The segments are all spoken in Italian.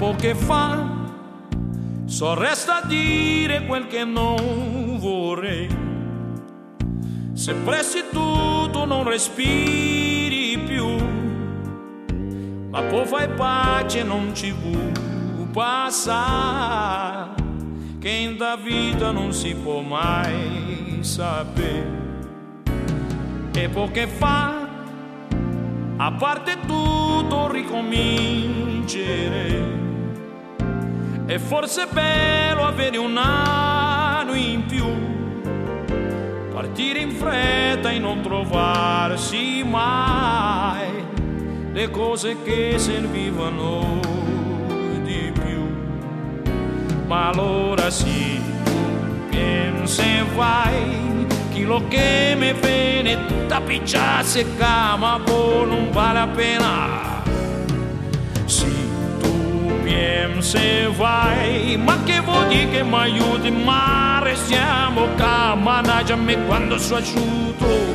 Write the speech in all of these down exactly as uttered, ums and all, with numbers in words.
poco fa, so resta a dire quel che non vorrei. Se pressi tutto non respiri più, ma poi fai pace, non ci può passare, che in da vita non si può mai sapere. E poco fa, a parte tutto ricomincerei. E forse è bello avere un anno in più, partire in fretta e non trovarsi mai le cose che servivano di più. Ma allora sì, tu pensi e vai, quello che mi viene da picciarsi ma poi non vale la pena. Sì, tu pensi e vai, ma che vuol dire che mi aiuti? Ma restiamo qua, managgia me quando sono asciutto.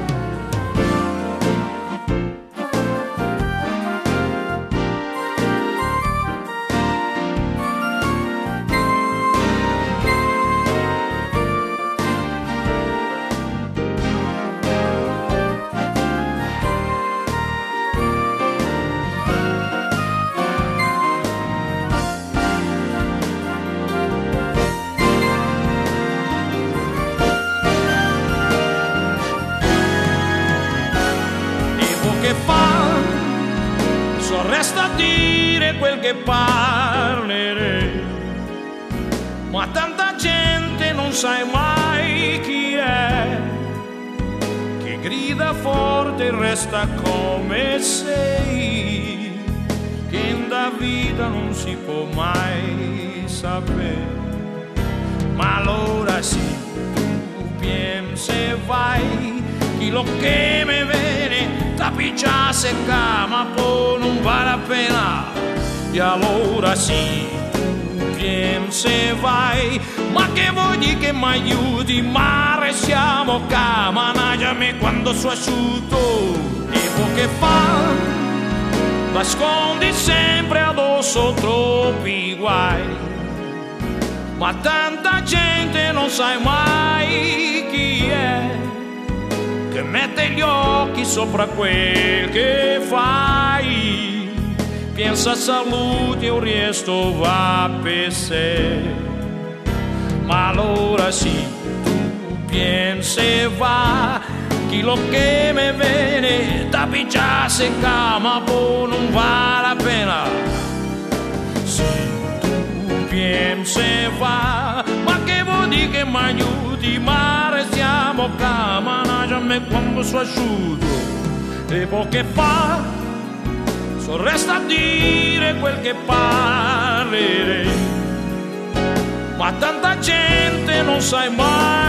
So resta a dire quel che parlerei, ma tanta gente non sai mai chi è, che grida forte e resta come sei, che in da vita non si può mai sapere. Ma allora sì, tu pensi e vai, quello che mi viene da piccia secca, ma poi non vale la pena. E allora sì, tu pensi e vai, ma che vuoi dire che mi aiuti? Ma restiamo qua, managgia me quando sono asciutto. E poi che fa? Nascondi sempre addosso troppi guai, ma tanta gente non sai mai chi è, che mette gli occhi sopra quel che fai. Pensa a salute e il resto va per sé. Ma allora sì, tu pensi e va, quello che mi viene da picciarsi ma poi non vale la pena. Sì, tu pensi e va, ma che vuol dire che mi aiuti? Ma restiamo qua, managgia me quando sono asciutto. E poi che fa? So resta a dire quel che parlerei, ma tanta gente non sai mai